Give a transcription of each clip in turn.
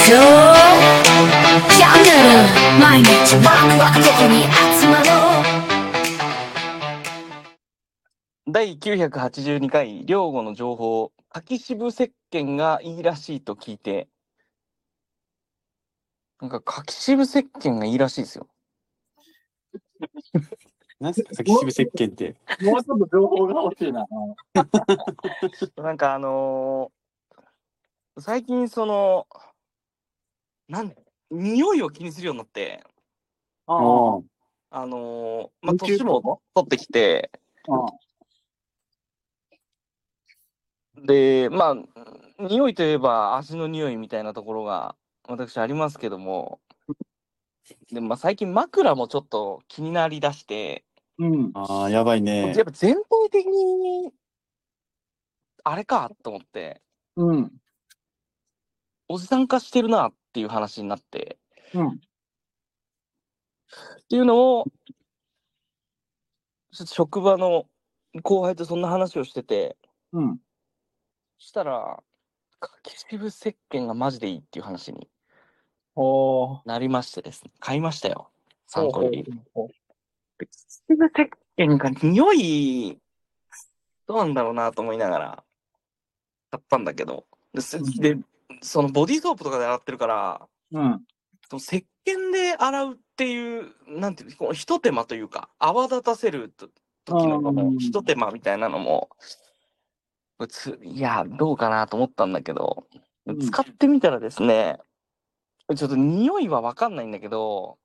そうチャンネル毎日ワクワクここに集まろう。 第982回両語の情報、柿渋石鹸がいいらしいと聞いて、なんか柿渋石鹸がいいらしいですよ。 なんすか、柿渋石鹸って。 もうちょっと情報が欲しいな。 なんか最近匂いを気にするようになって、 おー年も取ってきて、で、匂いといえば足の匂いみたいなところが私ありますけども、で最近枕もちょっと気になりだして、 ああ、やばいね。 やっぱ全体的にあれかと思って、おじさん化してるなっていう話になって、っていうのをちょっと職場の後輩とそんな話をしてて、そしたら柿渋石鹸がマジでいいっていう話になりましてですね、買いましたよ、3個入り。柿渋石鹸が匂いどうなんだろうなと思いながら買ったんだけど、でそのボディーソープとかで洗ってるから、その石鹸で洗うっていうなんていうこの一手間というか泡立たせる時のこの一手間みたいなのも、いやどうかなと思ったんだけど、使ってみたらですね、ちょっと匂いは分かんないんだけど、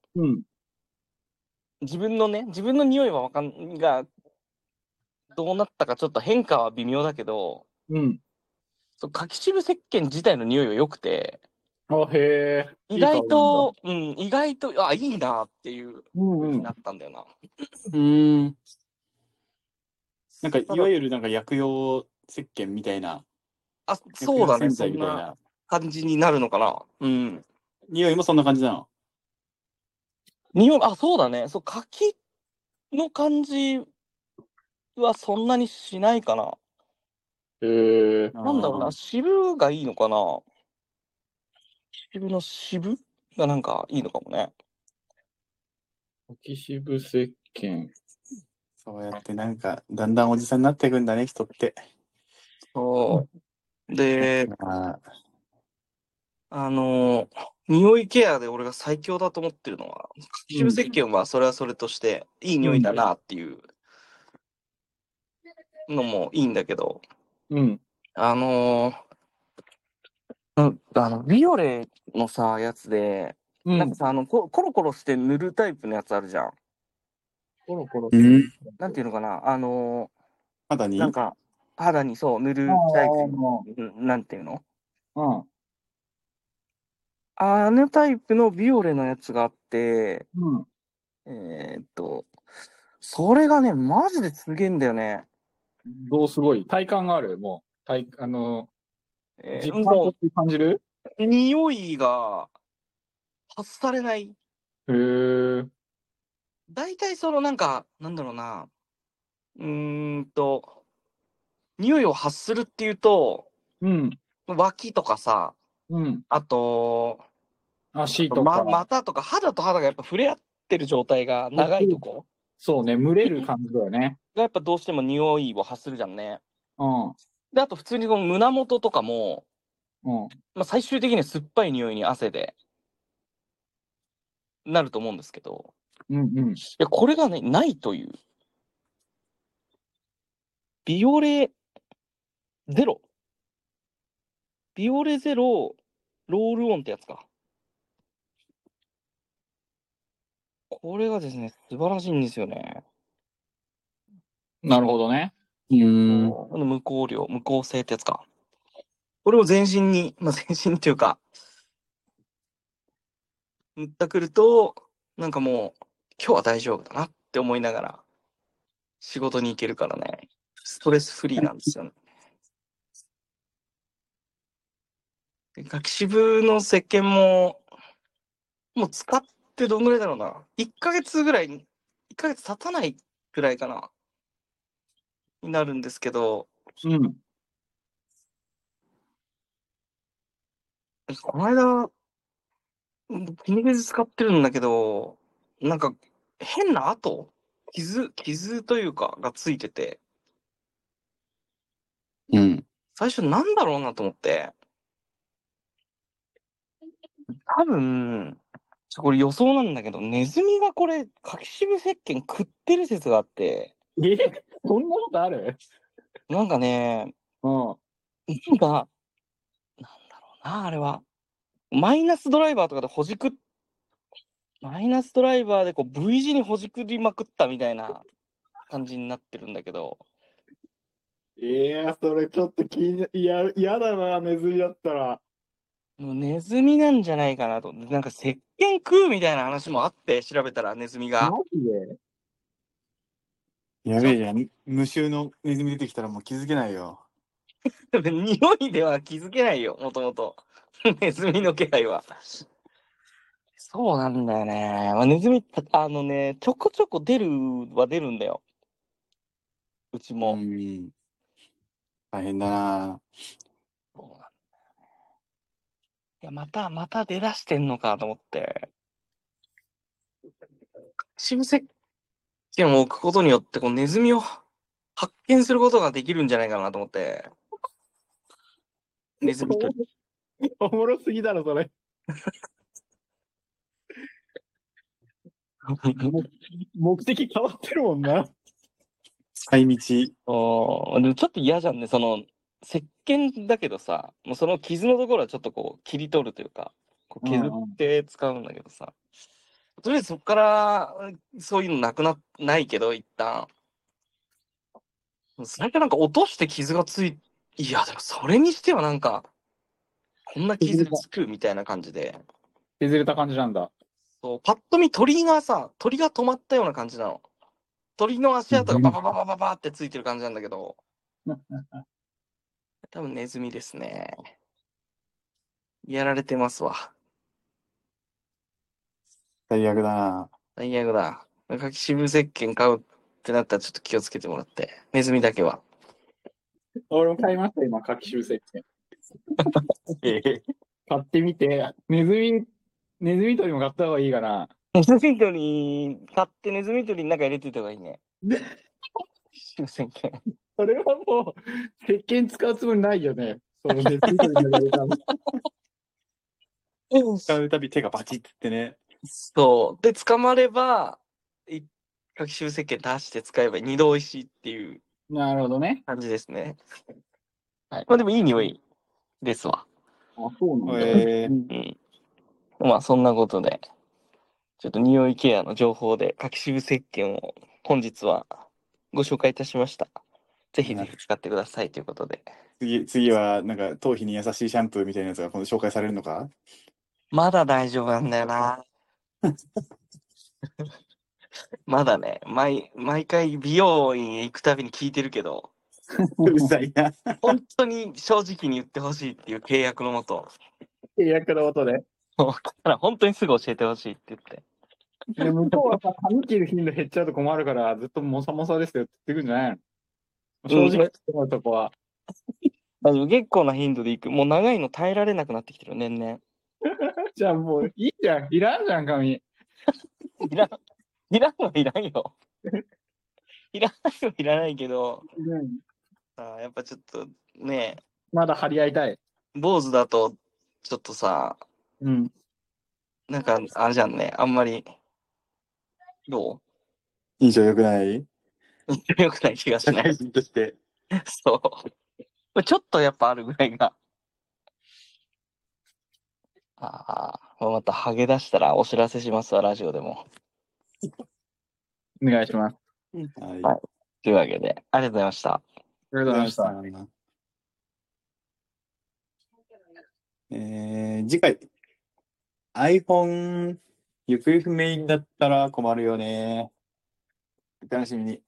自分の匂いはがどうなったかちょっと変化は微妙だけど、柿渋石鹸自体の匂いは良くて、意外といいなっていう風になったんだよな。 なんかいわゆるなんか薬用石鹸みたいな。 そうだね、 洗剤みたいな感じになるのかな。 匂いもそんな感じなの？ 匂い、そうだね。柿の感じはそんなにしないかな。なんだろうな、渋がいいのかな。渋の渋がなんかいいのかもね。 柿渋石鹸。 そうやってなんかだんだんおじさんになっていくんだね、人って。 そうで、匂いケアで俺が最強だと思ってるのは、柿渋石鹸はそれはそれとしていい匂いだなっていうのもいいんだけど、ビオレのさやつで、なんかさコロコロして塗るタイプのやつあるじゃん。なんていうのかな、 肌に？ なんか肌にそう塗るタイプの、なんていうの？あのタイプのビオレのやつがあって、それがね、マジですげえんだよね。 すごい体感がある。もう実感として感じる？ 匂いが発されない。大体なんかなんだろうな、匂いを発するっていうと、脇とかさ、あと足とか股とか肌と肌がやっぱ触れ合ってる状態が長いとこ。 そうね、蒸れる感じだよね。 がやっぱどうしても匂いを発するじゃんね。で、あと普通にこの胸元とかも、最終的には酸っぱい匂いに汗でなると思うんですけど、いやこれがねないという。ビオレゼロロールオンってやつか。これがですね素晴らしいんですよね。 なるほどね。 無効性ってやつか。これを全身にっていうか塗ったくると、なんかもう今日は大丈夫だなって思いながら仕事に行けるからね、ストレスフリーなんですよね。柿渋の石鹸もう使ってどんぐらいだろうな、1ヶ月経たないぐらいかなになるんですけど、この間気に入り使ってるんだけど、なんか変な傷というかがついてて、 うん。 最初なんだろうなと思って。多分、これ予想なんだけど、ネズミがこれ、柿渋石鹸食ってる説があって、 そんなことある？ なんかね、 うん。 なんだろうな、あれは。マイナスドライバーとかでマイナスドライバーでこう V 字にほじくりまくったみたいな感じになってるんだけど、 それちょっと嫌だな、ネズミだったら。 もうネズミなんじゃないかなと。なんか石鹸食うみたいな話もあって、調べたらネズミが。 マジで？ やべえじゃん。無臭のネズミ出てきたらもう気づけないよ。 匂いでは気づけないよ、もともと。ネズミの気配は。そうなんだよね。まあ、ネズミ、ちょこちょこ出るんだよ。うちうも。 ん。大変だな。 そうなんだよね。いや、また出だしてんのかと思って。新石鹸を置くことによって、こうネズミを発見することができるんじゃないかなと思って。ネズミと。 おもろすぎだろ、それ。目的変わってるもんな。 使い道。 でもちょっと嫌じゃんね。石鹸だけどさ、もうその傷のところはちょっとこう切り取るというか、こう削って使うんだけどさ。とりあえずそっからそういうのないけど、一旦。それかなんか落として傷がいや、でもそれにしてはなんか、こんな傷つくみたいな感じで。 削れた感じなんだ。 そう、パッと見鳥が止まったような感じなの。鳥の足跡がババババババってついてる感じなんだけど、多分ネズミですね。やられてますわ。 最悪だな。 最悪だ。柿渋石鹸買うってなったらちょっと気をつけてもらって。ネズミだけは。 俺も買いました、今、柿臭石鹸。 ええ。 買ってみて、ネズミ取りも買った方がいいかな。 ネズミ捕り買ってネズミ捕りに中入れておいた方がいいね。渋石鹸。 それはもう、石鹸使うつもりないよね。そのネズミ取りのやり方。 使うたび手がバチッってね。 そう。で、捕まれば、柿渋石鹸出して使えば二度美味しいっていうなるほどね。 感じですね。はい。まあでもいい匂いですわ。 あ、そうなんだ。 うん。まあそんなことで、ちょっと匂いケアの情報で柿渋石鹸を本日はご紹介いたしました。ぜひぜひ使ってくださいということで。 次は、なんか、頭皮に優しいシャンプーみたいなやつが今度紹介されるのか？ まだ大丈夫なんだよな。まだね、毎回美容院へ行くたびに聞いてるけど、 うるさいな。 本当に正直に言ってほしいっていう契約のもと、 契約の音で。 だから本当にすぐ教えてほしいって言って。 で向こうはさ、髪切る頻度減っちゃうと困るから、ずっとモサモサですよって言ってくるんじゃないの？正直思うとこは。 結構な頻度で行く。もう長いの耐えられなくなってきてる、年々。 じゃあもういいじゃん。いらんじゃん、髪。 いらん、いらんはいらんよ。いらないはいらないけど、やっぱちょっとね、 まだ張り合いたい。 坊主だと、ちょっとさ、なんか、あれじゃんね、あんまり、ど印象良くない？ う良くない気がしない。 社会人として。 そう。ちょっとやっぱあるぐらいが。またハゲ出したらお知らせしますわ、ラジオでも。 お願いします。 はい。 というわけで、ありがとうございました。 ありがとうございました。 次回、iPhone 行方不明だったら困るよね。お楽しみに。